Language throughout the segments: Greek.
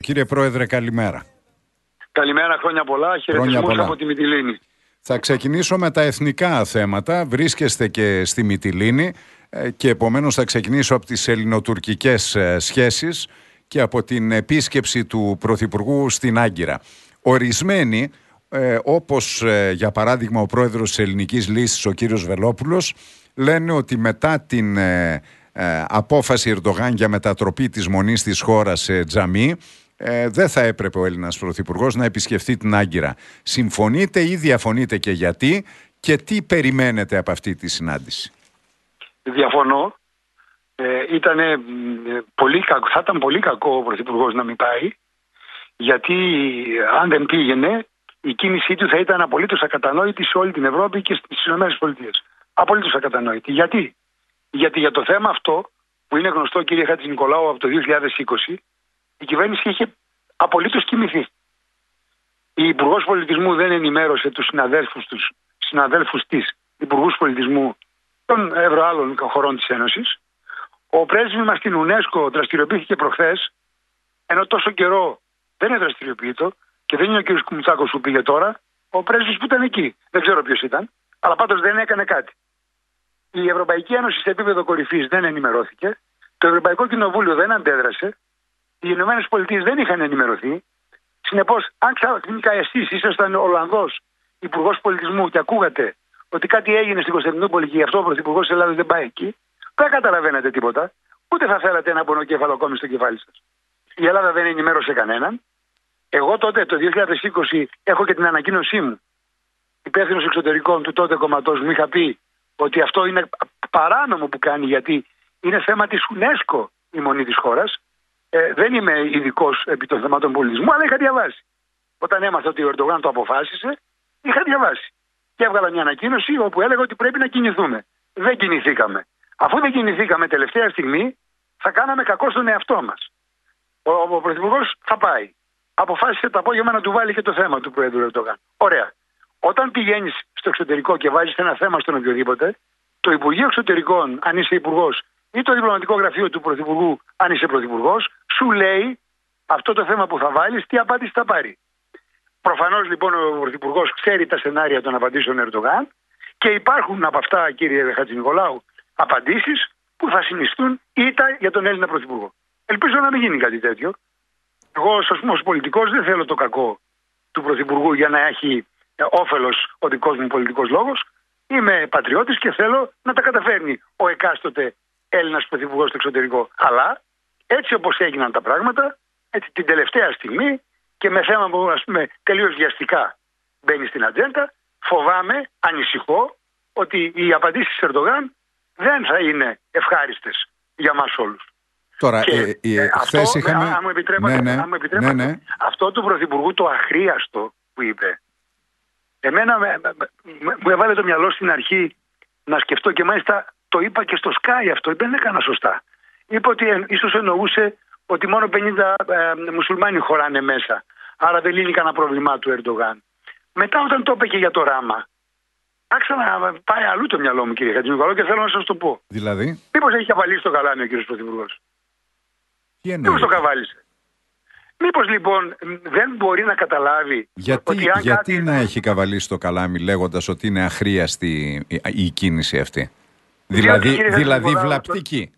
Κύριε Πρόεδρε, καλημέρα. Καλημέρα, χρόνια πολλά. Χαιρετισμούς από τη Μυτιλήνη. Θα ξεκινήσω με τα εθνικά θέματα. Βρίσκεστε και στη Μυτιλήνη και επομένως θα ξεκινήσω από τις ελληνοτουρκικές σχέσεις και από την επίσκεψη του Πρωθυπουργού στην Άγκυρα. Ορισμένοι, όπως για παράδειγμα ο πρόεδρος της Ελληνικής Λύσης, ο κύριος Βελόπουλος, λένε ότι μετά την απόφαση Ερντογάν για μετατροπή της μονής της χώρας σε τζαμί, δεν θα έπρεπε ο Έλληνας Πρωθυπουργός να επισκεφτεί την Άγκυρα. Συμφωνείτε ή διαφωνείτε και γιατί, και τι περιμένετε από αυτή τη συνάντηση? Διαφωνώ. Θα ήταν πολύ κακό ο Πρωθυπουργός να μην πάει, γιατί αν δεν πήγαινε, η κίνησή του θα ήταν απολύτως ακατανόητη σε όλη την Ευρώπη και στις ΗΠΑ. Απολύτως ακατανόητη. Γιατί? Γιατί για το θέμα αυτό, που είναι γνωστό, κύριε Χατζηνικολάου, από το 2020, η κυβέρνηση είχε απολύτως κοιμηθεί. Η Υπουργός Πολιτισμού δεν ενημέρωσε τους συναδέλφους της Υπουργούς Πολιτισμού των ευρωάλλων χωρών της Ένωσης. Ο πρέσβης μας στην UNESCO δραστηριοποιήθηκε προχθές, ενώ τόσο καιρό δεν είναι δραστηριοποιητό και δεν είναι ο κ. Κουμουτσάκος που πήγε τώρα, ο πρέσβης που ήταν εκεί. Δεν ξέρω ποιος ήταν, αλλά πάντως δεν έκανε κάτι. Η Ευρωπαϊκή Ένωση σε επίπεδο κορυφής δεν ενημερώθηκε, το Ευρωπαϊκό Κοινοβούλιο δεν αντέδρασε, οι Ηνωμένες Πολιτείες δεν είχαν ενημερωθεί. Συνεπώς, αν ξαφνικά εσείς ήσασταν Ολλανδός Υπουργός Πολιτισμού και ακούγατε ότι κάτι έγινε στην Κωνσταντινούπολη και γι' αυτό ο Πρωθυπουργός της Ελλάδας δεν πάει εκεί, δεν καταλαβαίνετε τίποτα, ούτε θα θέλατε ένα πονοκέφαλο ακόμη στο κεφάλι σας. Η Ελλάδα δεν ενημέρωσε κανέναν. Εγώ τότε, το 2020, έχω και την ανακοίνωσή μου. Υπεύθυνος εξωτερικών του τότε κομματός μου είχα πει ότι αυτό είναι παράνομο που κάνει, γιατί είναι θέμα της UNESCO η μονή της χώρας. Δεν είμαι ειδικός επί των θεμάτων πολιτισμού, αλλά είχα διαβάσει. Όταν έμαθα ότι ο Ερντογάν το αποφάσισε, είχα διαβάσει. Και έβγαλα μια ανακοίνωση όπου έλεγα ότι πρέπει να κινηθούμε. Δεν κινηθήκαμε. Αφού δεν κινηθήκαμε τελευταία στιγμή, θα κάναμε κακό στον εαυτό μας. Ο Πρωθυπουργός θα πάει. Αποφάσισε το απόγευμα να του βάλει και το θέμα του Πρόεδρου Ερντογάν. Ωραία. Όταν πηγαίνεις στο εξωτερικό και βάζεις ένα θέμα στον οποιοδήποτε, το Υπουργείο Εξωτερικών, αν είσαι υπουργός, ή το διπλωματικό γραφείο του Πρωθυπουργού, αν είσαι πρωθυπουργός, σου λέει αυτό το θέμα που θα βάλεις, τι απάντηση θα πάρει. Προφανώς λοιπόν ο Πρωθυπουργός ξέρει τα σενάρια των απαντήσεων Ερντογάν και υπάρχουν από αυτά, κύριε Χατζηνικολάου, απαντήσεις που θα συνιστούν ήττα για τον Έλληνα Πρωθυπουργό. Ελπίζω να μην γίνει κάτι τέτοιο. Εγώ ως πολιτικός δεν θέλω το κακό του Πρωθυπουργού για να έχει όφελος ο δικός μου πολιτικός λόγος. Είμαι πατριώτης και θέλω να τα καταφέρνει ο εκάστοτε Έλληνας Πρωθυπουργός στο εξωτερικό. Αλλά έτσι όπως έγιναν τα πράγματα, έτσι την τελευταία στιγμή και με θέμα που τελείως βιαστικά μπαίνει στην ατζέντα, φοβάμαι, ανησυχώ ότι οι απαντήσεις της Ερντογάν δεν θα είναι ευχάριστες για μας όλους. Τώρα, αυτό, είχαμε... αν μου επιτρέπετε, αυτό του Πρωθυπουργού το αχρίαστο που είπε, εμένα μου έβαλε το μυαλό στην αρχή να σκεφτώ, και μάλιστα το είπα και στο Sky αυτό, δεν έκανα σωστά. Είπα ότι ίσως εννοούσε ότι μόνο 50 μουσουλμάνοι χωράνε μέσα, άρα δεν λύνει κανένα πρόβλημά του Ερντογάν. Μετά όταν το είπε και για το ράμα, άρχισα να πάει αλλού το μυαλό μου, κύριε Χατζηνικολάου, και θέλω να σας το πω. Δηλαδή? Μήπως έχει καβαλήσει το καλάμι ο κύριος Πρωθυπουργός? Τι εννοεί? Μήπως το καβάλισε? Μήπως λοιπόν δεν μπορεί να καταλάβει γιατί να έχει καβαλήσει το καλάμι λέγοντας ότι είναι αχρίαστη η κίνηση αυτή? Δηλαδή βλαπτική.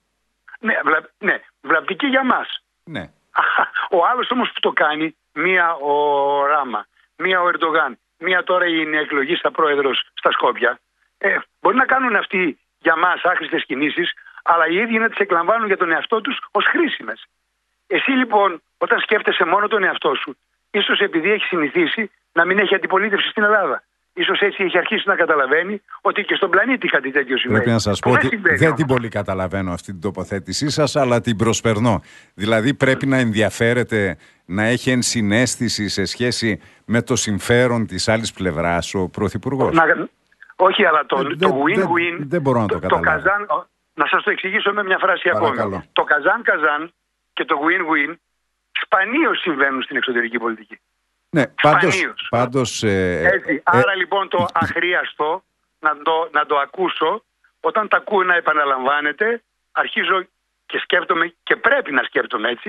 Ναι, βλαπτική για μας. Ναι. Ο άλλος όμως που το κάνει, μία ο Ράμα, μία ο Ερντογάν, μία τώρα είναι εκλογής στα πρόεδρος στα Σκόπια, μπορεί να κάνουν αυτοί για μας άχρηστες κινήσεις, αλλά οι ίδιοι να τις εκλαμβάνουν για τον εαυτό τους ως χρήσιμες. Εσύ λοιπόν, όταν σκέφτεσαι μόνο τον εαυτό σου, ίσως επειδή έχει συνηθίσει να μην έχει αντιπολίτευση στην Ελλάδα, ίσως έτσι έχει αρχίσει να καταλαβαίνει ότι και στον πλανήτη κάτι τέτοιο συμβαίνει. Πρέπει να σας πω ότι δεν την πολύ καταλαβαίνω αυτή την τοποθέτησή σας, αλλά την προσπερνώ. Δηλαδή πρέπει να ενδιαφέρεται, να έχει ενσυναίσθηση σε σχέση με το συμφέρον της άλλης πλευράς ο Πρωθυπουργός. Όχι, αλλά το win-win, δεν μπορώ να το καταλάβω. Να σας το εξηγήσω με μια φράση ακόμη. Το καζάν-καζάν και το win-win σπανίως συμβαίνουν στην εξωτερική πολιτική. Ναι, πάντως άρα λοιπόν το αχρίαστο να το ακούσω, όταν τα ακούω να επαναλαμβάνεται, αρχίζω και σκέφτομαι, και πρέπει να σκέφτομαι έτσι,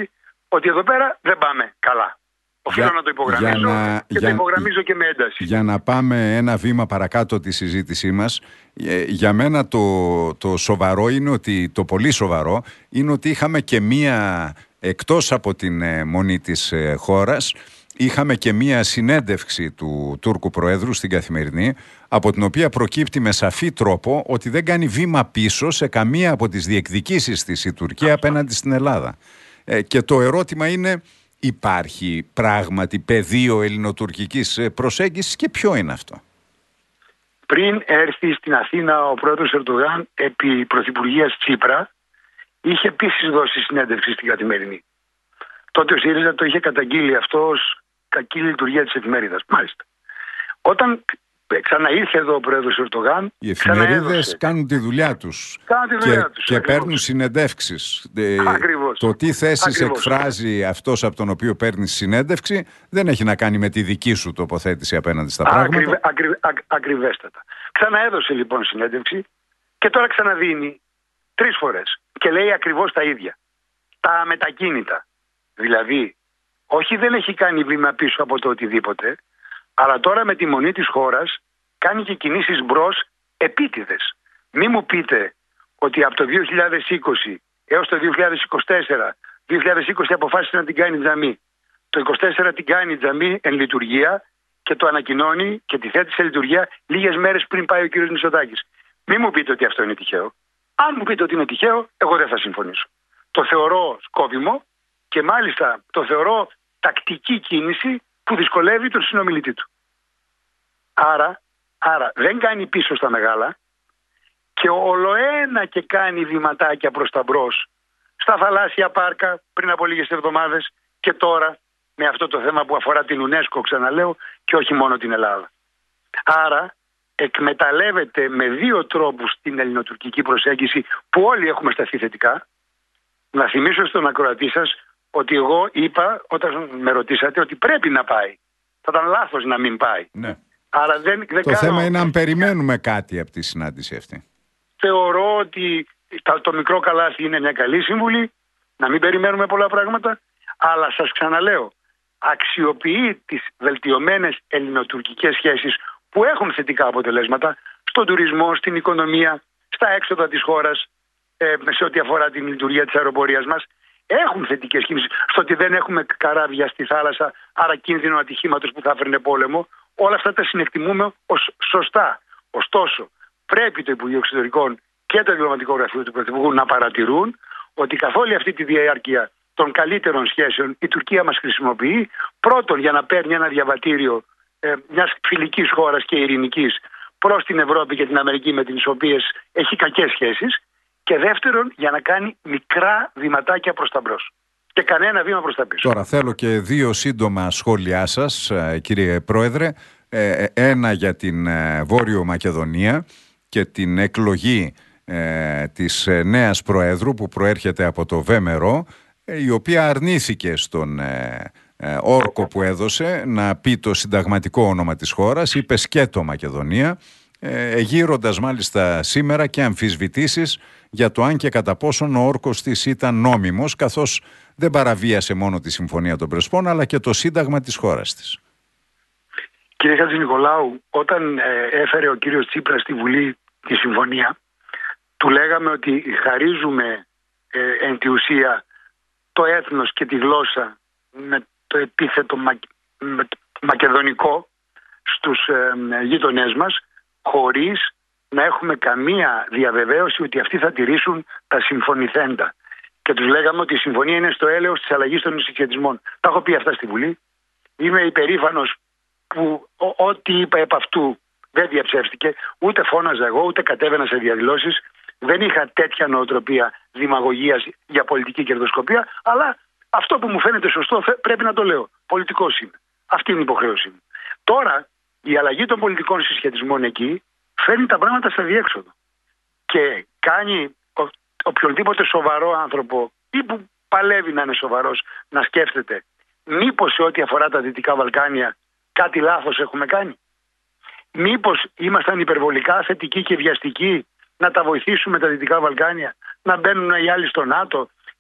ότι εδώ πέρα δεν πάμε καλά. Οφείλω να το υπογραμμίζω και το υπογραμμίζω και με ένταση. Για να πάμε ένα βήμα παρακάτω τη συζήτησή μας, για μένα το σοβαρό είναι ότι, το πολύ σοβαρό είναι ότι είχαμε και μία, εκτός από την μονή της χώρας, είχαμε και μία συνέντευξη του Τούρκου Προέδρου στην Καθημερινή, από την οποία προκύπτει με σαφή τρόπο ότι δεν κάνει βήμα πίσω σε καμία από τις διεκδικήσεις της η Τουρκία απέναντι στην Ελλάδα. Και το ερώτημα είναι, υπάρχει πράγματι πεδίο ελληνοτουρκικής προσέγγισης και ποιο είναι αυτό? Πριν έρθει στην Αθήνα ο πρόεδρος Ερντογάν επί πρωθυπουργίας Τσίπρα, είχε επίσης δώσει συνέντευξη στην Καθημερινή. Τότε ο ΣΥΡΙΖΑ το είχε καταγγείλει αυτό ως κακή λειτουργία της εφημερίδας. Μάλιστα. Όταν ξαναήρθε εδώ ο πρόεδρος Ερντογάν, οι εφημερίδες κάνουν τη δουλειά τους και παίρνουν συνεντεύξεις. Το τι θέσεις εκφράζει αυτός από τον οποίο παίρνει συνέντευξη δεν έχει να κάνει με τη δική σου τοποθέτηση απέναντι στα πράγματα. Ακριβέστατα. Ξαναέδωσε λοιπόν συνέντευξη και τώρα ξαναδίνει 3 φορές και λέει ακριβώς τα ίδια. Τα αμετακίνητα. Δηλαδή, όχι δεν έχει κάνει βήμα πίσω από το οτιδήποτε, αλλά τώρα με τη μονή της χώρας κάνει και κινήσεις μπρος επίτηδες. Μη μου πείτε ότι από το 2020 έως το 2020 αποφάσισε να την κάνει τζαμί. Το 2024 την κάνει τζαμί εν λειτουργία και το ανακοινώνει και τη θέτει σε λειτουργία λίγες μέρες πριν πάει ο κύριος Μητσοτάκης. Μη μου πείτε ότι αυτό είναι τυχαίο. Αν μου πείτε ότι είναι τυχαίο, εγώ δεν θα συμφωνήσω. Το θεωρώ σκόπιμο και μάλιστα το θεωρώ τακτική κίνηση που δυσκολεύει τον συνομιλητή του. Άρα δεν κάνει πίσω στα μεγάλα και ολοένα και κάνει βηματάκια προς τα μπρος στα θαλάσσια πάρκα πριν από λίγες εβδομάδες και τώρα με αυτό το θέμα που αφορά την UNESCO, ξαναλέω, και όχι μόνο την Ελλάδα. Άρα εκμεταλλεύεται με 2 τρόπους την ελληνοτουρκική προσέγγιση που όλοι έχουμε σταθεί θετικά. Να θυμίσω στον ακροατή σας ότι εγώ είπα όταν με ρωτήσατε ότι πρέπει να πάει. Θα ήταν λάθος να μην πάει. Ναι. Άρα το θέμα είναι αν περιμένουμε κάτι από τη συνάντηση αυτή. Θεωρώ ότι το μικρό καλάθι είναι μια καλή συμβουλή, να μην περιμένουμε πολλά πράγματα, αλλά σας ξαναλέω, αξιοποιεί τις βελτιωμένες ελληνοτουρκικές σχέσεις που έχουν θετικά αποτελέσματα στον τουρισμό, στην οικονομία, στα έξοδα της χώρας, σε ό,τι αφορά την λειτουργία της αεροπορίας μας. Έχουν θετικές κινήσεις στο ότι δεν έχουμε καράβια στη θάλασσα, άρα κίνδυνο ατυχήματος που θα έφερνε πόλεμο. Όλα αυτά τα συνεκτιμούμε ως σωστά. Ωστόσο, πρέπει το Υπουργείο Εξωτερικών και το Διπλωματικό Γραφείο του Πρωθυπουργού να παρατηρούν ότι καθ' όλη αυτή τη διάρκεια των καλύτερων σχέσεων η Τουρκία μας χρησιμοποιεί πρώτον για να παίρνει ένα διαβατήριο μιας φιλικής χώρας και ειρηνικής προς την Ευρώπη και την Αμερική με τις οποίες έχει κακές σχέσεις και δεύτερον για να κάνει μικρά βηματάκια προς τα μπρος και κανένα βήμα προς τα πίσω. Τώρα θέλω και 2 σύντομα σχόλιά σας, κύριε Πρόεδρε. Ένα για την Βόρειο Μακεδονία και την εκλογή της νέας Προέδρου που προέρχεται από το ΒΜΡΟ, η οποία αρνήθηκε στον όρκο που έδωσε να πει το συνταγματικό όνομα της χώρας, είπε σκέτο Μακεδονία, γύροντας μάλιστα σήμερα και αμφισβητήσεις για το αν και κατά πόσον ο όρκος της ήταν νόμιμος, καθώς δεν παραβίασε μόνο τη Συμφωνία των Πρεσπών αλλά και το σύνταγμα της χώρας της. Κύριε Χατζηνικολάου, όταν έφερε ο κύριος Τσίπρας στη Βουλή τη συμφωνία, του λέγαμε ότι χαρίζουμε εν τη ουσία το έθνος και τη γλώσσα με το επίθετο μακεδονικό στους γείτονές μας, χωρίς να έχουμε καμία διαβεβαίωση ότι αυτοί θα τηρήσουν τα συμφωνηθέντα. Και τους λέγαμε ότι η συμφωνία είναι στο έλεος της αλλαγής των συσχετισμών. Τα έχω πει αυτά στη Βουλή. Είμαι υπερήφανος που ό,τι είπα επ' αυτού δεν διαψεύστηκε. Ούτε φώναζα εγώ, ούτε κατέβαινα σε διαδηλώσεις. Δεν είχα τέτοια νοοτροπία δημαγωγίας για πολιτική κερδοσκοπία. Αλλά αυτό που μου φαίνεται σωστό πρέπει να το λέω. Πολιτικός είμαι. Αυτή είναι η υποχρέωσή μου. Τώρα η αλλαγή των πολιτικών συσχετισμών εκεί φέρνει τα πράγματα στα διέξοδο. Και κάνει οποιονδήποτε σοβαρό άνθρωπο ή που παλεύει να είναι σοβαρός να σκέφτεται μήπως σε ό,τι αφορά τα Δυτικά Βαλκάνια κάτι λάθος έχουμε κάνει. Μήπως ήμασταν υπερβολικά θετικοί και βιαστικοί να τα βοηθήσουμε τα Δυτικά Βαλκάνια, να μπαίνουν οι άλλοι στο ΝΑΤΟ,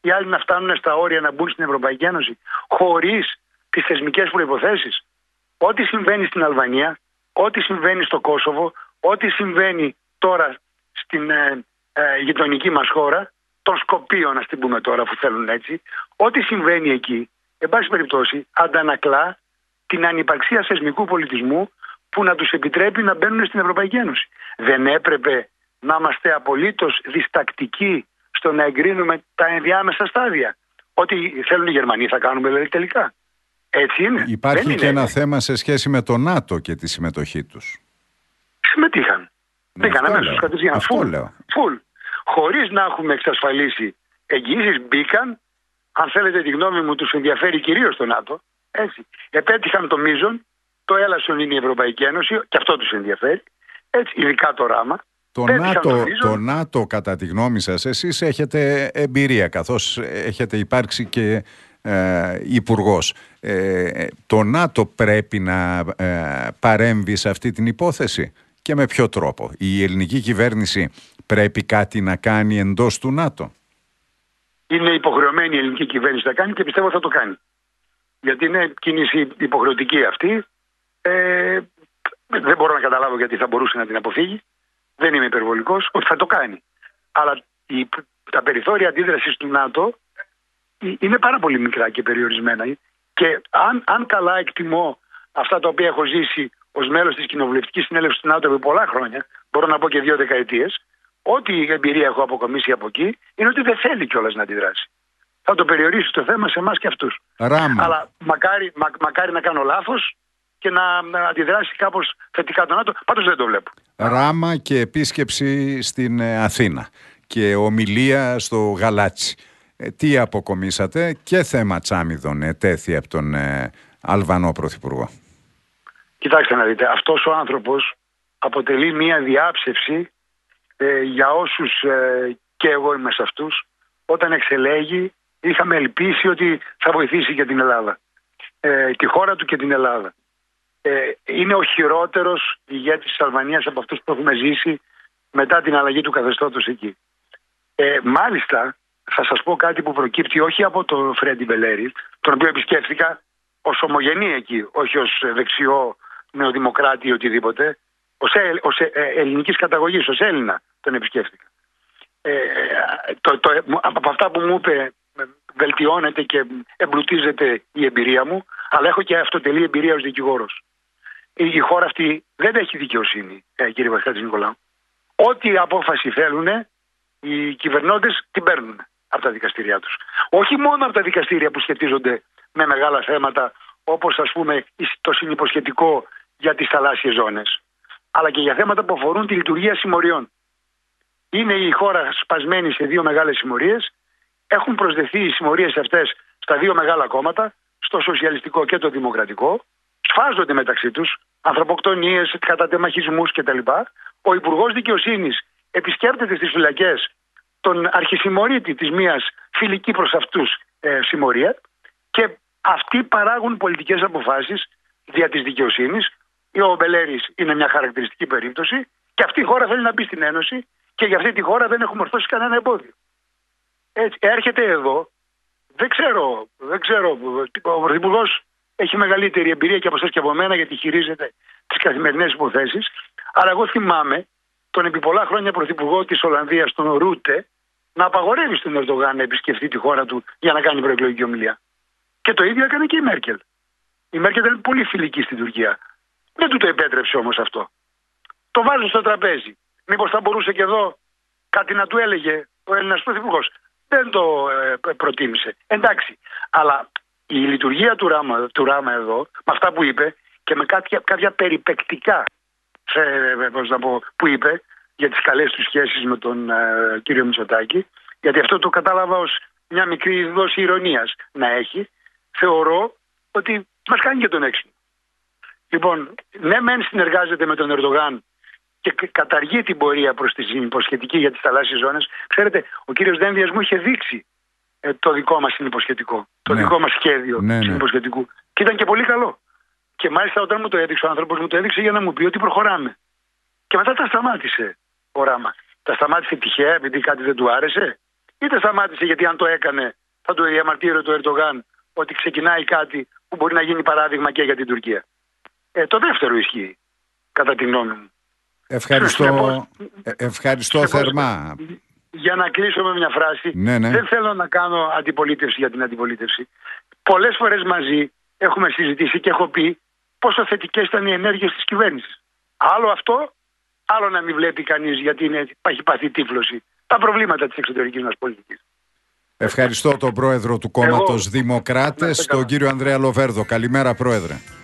οι άλλοι να φτάνουν στα όρια να μπουν στην Ευρωπαϊκή Ένωση χωρίς τις θεσμικές προϋποθέσεις. Ό,τι συμβαίνει στην Αλβανία, ό,τι συμβαίνει στο Κόσοβο, ό,τι συμβαίνει τώρα στην γειτονική μας χώρα, των Σκοπίων, ας την πούμε τώρα, αφού θέλουν έτσι, ό,τι συμβαίνει εκεί, εν πάση περιπτώσει, αντανακλά την ανυπαρξία θεσμικού πολιτισμού που να τους επιτρέπει να μπαίνουν στην Ευρωπαϊκή Ένωση. Δεν έπρεπε να είμαστε απολύτως διστακτικοί στο να εγκρίνουμε τα ενδιάμεσα στάδια? Ό,τι θέλουν οι Γερμανοί θα κάνουμε δηλαδή τελικά. Έτσι είναι. Υπάρχει και ένα θέμα σε σχέση με το ΝΑΤΟ και τη συμμετοχή τους. Συμμετείχαν. Μπήκαν αμέσως κατευθείαν. Φουλ. Χωρίς να έχουμε εξασφαλίσει εγγυήσεις, μπήκαν. Αν θέλετε τη γνώμη μου, τους ενδιαφέρει κυρίως το ΝΑΤΟ. Έτσι. Επέτυχαν το μείζον. Το έλασον είναι η Ευρωπαϊκή Ένωση και αυτό τους ενδιαφέρει. Έτσι, ειδικά το ράμα. Το ΝΑΤΟ, κατά τη γνώμη σας, εσείς έχετε εμπειρία καθώς έχετε υπάρξει και υπουργός. Το ΝΑΤΟ πρέπει να παρέμβει σε αυτή την υπόθεση και με ποιο τρόπο? Η ελληνική κυβέρνηση πρέπει κάτι να κάνει εντός του ΝΑΤΟ? Είναι υποχρεωμένη η ελληνική κυβέρνηση να κάνει και πιστεύω θα το κάνει. Γιατί είναι κίνηση υποχρεωτική αυτή. Δεν μπορώ να καταλάβω γιατί θα μπορούσε να την αποφύγει. Δεν είμαι υπερβολικός, ότι θα το κάνει. Αλλά τα περιθώρια αντίδρασης του ΝΑΤΟ είναι πάρα πολύ μικρά και περιορισμένα. Και αν καλά εκτιμώ αυτά τα οποία έχω ζήσει ως μέλος της κοινοβουλευτικής συνέλευσης του ΝΑΤΟ επί πολλά χρόνια, μπορώ να πω και 2 δεκαετίες, ό,τι εμπειρία έχω αποκομίσει από εκεί είναι ότι δεν θέλει κιόλας να αντιδράσει. Θα το περιορίσει το θέμα σε εμάς και αυτούς. Αλλά μακάρι να κάνω λάθος και να αντιδράσει κάπως θετικά το ΝΑΤΟ. Πάντως δεν το βλέπω. Ράμα και επίσκεψη στην Αθήνα και ομιλία στο Γαλάτσι. Τι αποκομίσατε? Και θέμα Τσάμιδων ετέθη από τον Αλβανό Πρωθυπουργό. Κοιτάξτε να δείτε, αυτός ο άνθρωπος αποτελεί μια διάψευση για όσους και εγώ είμαι σε αυτούς. Όταν εξελέγει είχαμε ελπίσει ότι θα βοηθήσει και την Ελλάδα, τη χώρα του και την Ελλάδα. Είναι ο χειρότερος ηγέτης της Αλβανίας από αυτούς που έχουμε ζήσει μετά την αλλαγή του καθεστώτος εκεί. Μάλιστα θα σας πω κάτι που προκύπτει όχι από τον Φρέντι Μπελέρη, τον οποίο επισκέφθηκα ως ομογενή εκεί, όχι ως δεξιό νεοδημοκράτη ή οτιδήποτε, ως ελληνικής καταγωγής, ως Έλληνα τον επισκέφθηκα. Από αυτά που μου είπε βελτιώνεται και εμπλουτίζεται η εμπειρία μου, αλλά έχω και αυτοτελή εμπειρία ως δικηγόρος. Η χώρα αυτή δεν έχει δικαιοσύνη, κύριε Βασιλάκη Νικολάου. Ό,τι απόφαση θέλουν, οι κυβερνώντες την παίρνουν από τα δικαστήριά τους. Όχι μόνο από τα δικαστήρια που σχετίζονται με μεγάλα θέματα, όπως ας πούμε το συνυποσχετικό για τις θαλάσσιες ζώνες, αλλά και για θέματα που αφορούν τη λειτουργία συμμοριών. Είναι η χώρα σπασμένη σε 2 μεγάλες συμμορίες. Έχουν προσδεθεί οι συμμορίες αυτές στα 2 μεγάλα κόμματα, στο σοσιαλιστικό και το δημοκρατικό. Σφάζονται μεταξύ τους ανθρωποκτονίες, κατατεμαχισμούς κτλ. Ο Υπουργός Δικαιοσύνης επισκέπτεται στις φυλακές τον αρχισημμορίτη της μίας φιλική προς αυτούς συμμορία και αυτοί παράγουν πολιτικές αποφάσεις δια της δικαιοσύνης. Ο Μπελέρης είναι μια χαρακτηριστική περίπτωση και αυτή η χώρα θέλει να μπει στην Ένωση και για αυτή τη χώρα δεν έχουμε ορθώσει κανένα εμπόδιο. Έτσι, έρχεται εδώ, δεν ξέρω, ο Πρωθυπουργός έχει μεγαλύτερη εμπειρία και από εσάς και από μένα γιατί χειρίζεται τις καθημερινές υποθέσεις, αλλά εγώ θυμάμαι τον επί πολλά χρόνια Πρωθυπουργό της Ολλανδίας, τον Ρούτε, να απαγορεύει στον Ερντογάν να επισκεφτεί τη χώρα του για να κάνει προεκλογική ομιλία. Και το ίδιο έκανε και η Μέρκελ. Η Μέρκελ ήταν πολύ φιλική στην Τουρκία. Δεν του το επέτρεψε όμως αυτό. Το βάζω στο τραπέζι. Μήπως θα μπορούσε και εδώ κάτι να του έλεγε ο Έλληνας Πρωθυπουργός. Δεν το προτίμησε. Εντάξει. Αλλά η λειτουργία του Ράμα εδώ, με αυτά που είπε και με κάποια περιπεκτικά που είπε για τις καλές του σχέσεις με τον κύριο Μητσοτάκη, γιατί αυτό το κατάλαβα ως μια μικρή δόση ηρωνίας να έχει, θεωρώ ότι μας κάνει και τον έξυπνο. Λοιπόν, ναι μεν συνεργάζεται με τον Ερντογάν και καταργεί την πορεία προς τη συνυποσχετική για τις θαλάσσιες ζώνες. Ξέρετε, ο κύριος Δένδιας μου είχε δείξει το δικό μας συνυποσχετικό, το δικό μας σχέδιο συνυποσχετικού. Και ήταν και πολύ καλό. Και μάλιστα όταν μου το έδειξε ο άνθρωπος, μου το έδειξε για να μου πει ότι προχωράμε. Και μετά τα σταμάτησε ο Ράμα. Τα σταμάτησε τυχαία επειδή κάτι δεν του άρεσε είτε σταμάτησε γιατί αν το έκανε θα το διαμαρτύρει το Ερντογάν ότι ξεκινάει κάτι που μπορεί να γίνει παράδειγμα και για την Τουρκία. Το δεύτερο ισχύει, κατά τη γνώμη μου. Ευχαριστώ θερμά. Για να κλείσω με μια φράση, ναι. Δεν θέλω να κάνω αντιπολίτευση για την αντιπολίτευση. Πολλές φορές μαζί έχουμε συζητήσει και έχω πει πόσο θετικές ήταν οι ενέργειες της κυβέρνησης. Άλλο αυτό, άλλο να μην βλέπει κανείς γιατί έχει πάθει τύφλωση τα προβλήματα της εξωτερικής μας πολιτικής. Ευχαριστώ τον πρόεδρο του κόμματος Δημοκράτες, τον κύριο Ανδρέα Λοβέρδο. Καλημέρα, πρόεδρε.